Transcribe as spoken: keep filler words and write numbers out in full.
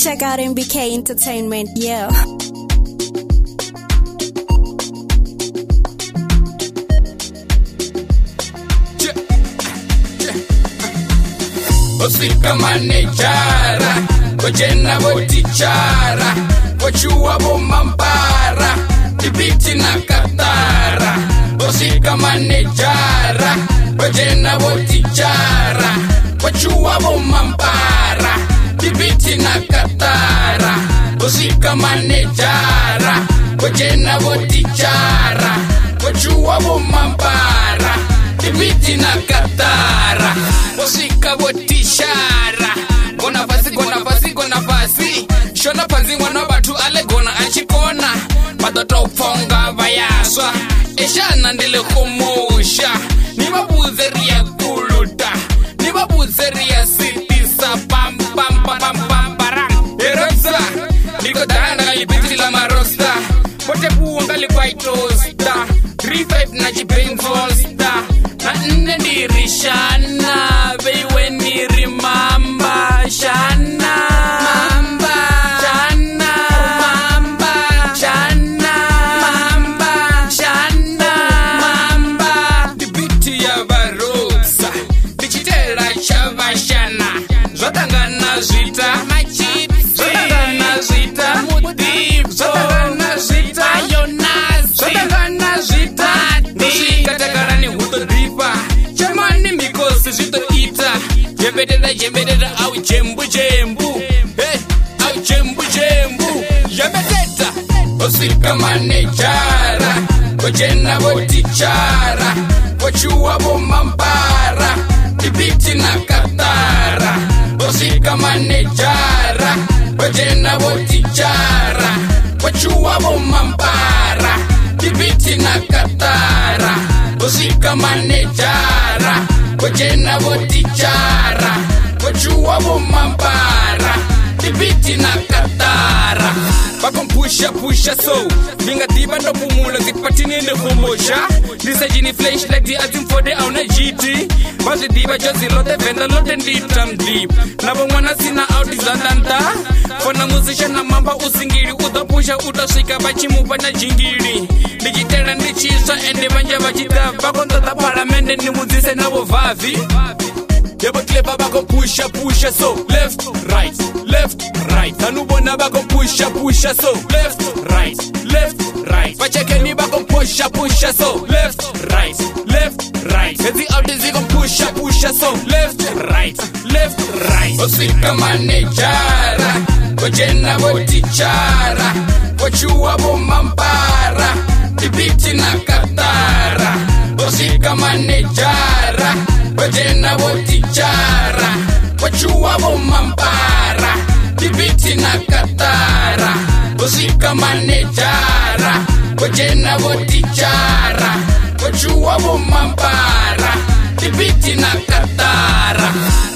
Check out M B K Entertainment, yeah. Osika manejara, kojena botichara, kochua bomampara, tibiti na katara. Osika manejara, kojena botichara, kochua bomampara, tibiti na katara. Osika manejara, kojena botichara, kochua bomampara, tibiti na katara. Osika botishara, gona fasi, gona fasi, gona fasi. Shona panzi wana batu ale gona achikona. Batoto ufonga vayaswa, eshana ndile kumusha. Niba buzeria kuluta, niba buzeria sitisa. Pam pam pam pam pam parang Erosa, niko dana kalipiti la marosta. Pote buonga li kwa itosta, three five na jibenzosta. Na nne ndirishana, bewe nirimamba shana. Mamba shana, mamba shana, mamba shana, mamba. Dibiti ya barosa, dichitera chavashana. Zotangana zita, machips, zotangana zita, mudip, zotangana zita, ayonazi, zotangana zita. Nusika takarani huto dripa, chamani mikosi zito ita. Jembededa jembededa au jembu jembu, hey, au jembu jembu. Jembededa osika manejara, kojena botichara, kochua bomampara, tibiti na katara. Osika manejara, kojena botichara, kochua bomampara, tibiti na katara. Osika manejara, kojena botichara, kochua bomampara, tibiti na katara. Bakon pusha pusha so, linga diba no pumula zipatini ne humosha. Lisa jini flash like the azim for the auna G T. Bazi diba jozi lote venda lote nditam deep. Nabo mwana sina audi zandanta. Fona musician na mamba usingiri, utapusha utashika bachimupa na jingiri. Digitera ndichisa ende banja bachita. Bakon tata paramende ni muzise na bovavi. Yaba klepa bako pusha pusha so, left right left right. Anubona bako pusha pusha so, left right left right. Bacheke ni bako pusha pusha so, left right left right. Ezi out is gon pusha pusha so, left right left right. Osika manejara, kojena botichara, kochua bomampara, tibiti na katara. Osika manejara, kojena botichara, kochua bomampara, tibiti na katara. Osika manejara, kojena botichara, kochua bomampara, tibiti na katara.